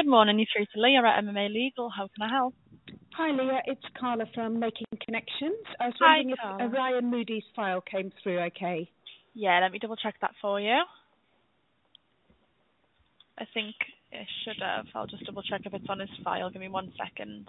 Good morning, you're through to Leah at MMA Legal. How can I help? Hi, Leah. It's Carla from Making Connections. I was Hi, wondering if Carla. Ryan Moody's file came through okay. Yeah, let me double check that for you. I think it should have. I'll just double check if it's on his file. Give me 1 second.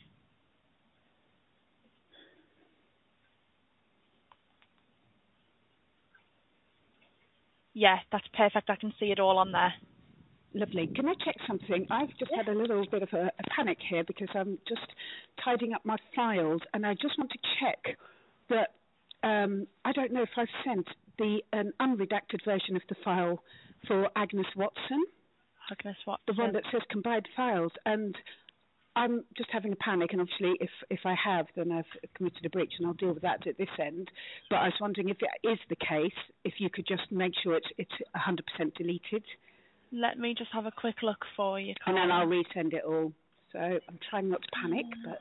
Yeah, that's perfect. I can see it all on there. Lovely. Can I check something? I've just had a little bit of a panic here because I'm just tidying up my files, and I just want to check that I don't know if I've sent an unredacted version of the file for Agnes Watson, Agnes Watson. the one that says combined files, and I'm just having a panic, and obviously if I have, then I've committed a breach, and I'll deal with that at this end. But I was wondering if it is the case, if you could just make sure it's 100% deleted. Let me just have a quick look for you, Carla. And then I'll resend it all. So I'm trying not to panic, but...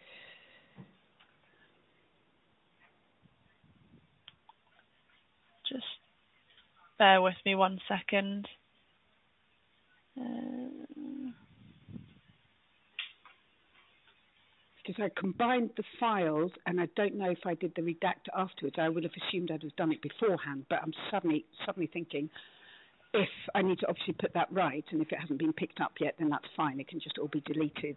Just bear with me 1 second. Because I combined the files, and I don't know if I did the redactor afterwards. I would have assumed I'd have done it beforehand, but I'm suddenly thinking, if I need to obviously put that right, and if it hasn't been picked up yet, then that's fine. It can just all be deleted.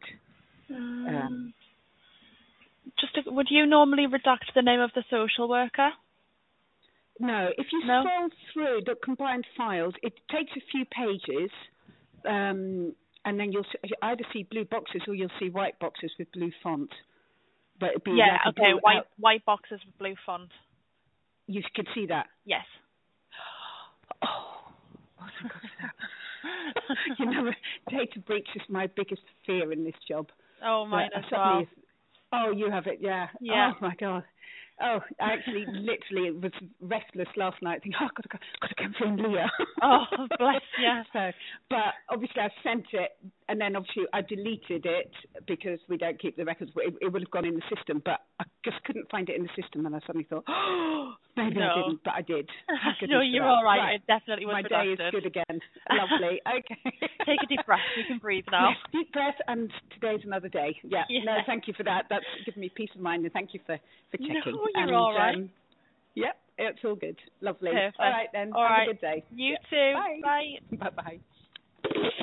Would you normally redact the name of the social worker? No, if you scroll through the combined files, it takes a few pages, and then you'll either see blue boxes or you'll see white boxes with blue font. But it'd be white boxes with blue font. You could see that? Yes. Oh, thank God for that. You know, data breach is my biggest fear in this job. Oh, mine as well. Oh, you have it, yeah. Yeah. Oh, my God. Oh, I actually literally was restless last night thinking, I've got to confirm Leah. Oh, bless you. So, but obviously I sent it, and then obviously I deleted it because we don't keep the records. It would have gone in the system, but I just couldn't find it in the system, and I suddenly thought, oh, maybe I didn't, but I did. No, you're all right. It definitely was My redacted. day is good again. Lovely. Okay. Take a deep breath. You can breathe now. Yes, deep breath, and today's another day. Yeah. No, thank you for that. That's given me peace of mind, and thank you for checking. No, you're all right. Yep, it's all good. Lovely. Perfect. All right, then. All Have right. a good day. You too. Bye. Bye. Bye-bye.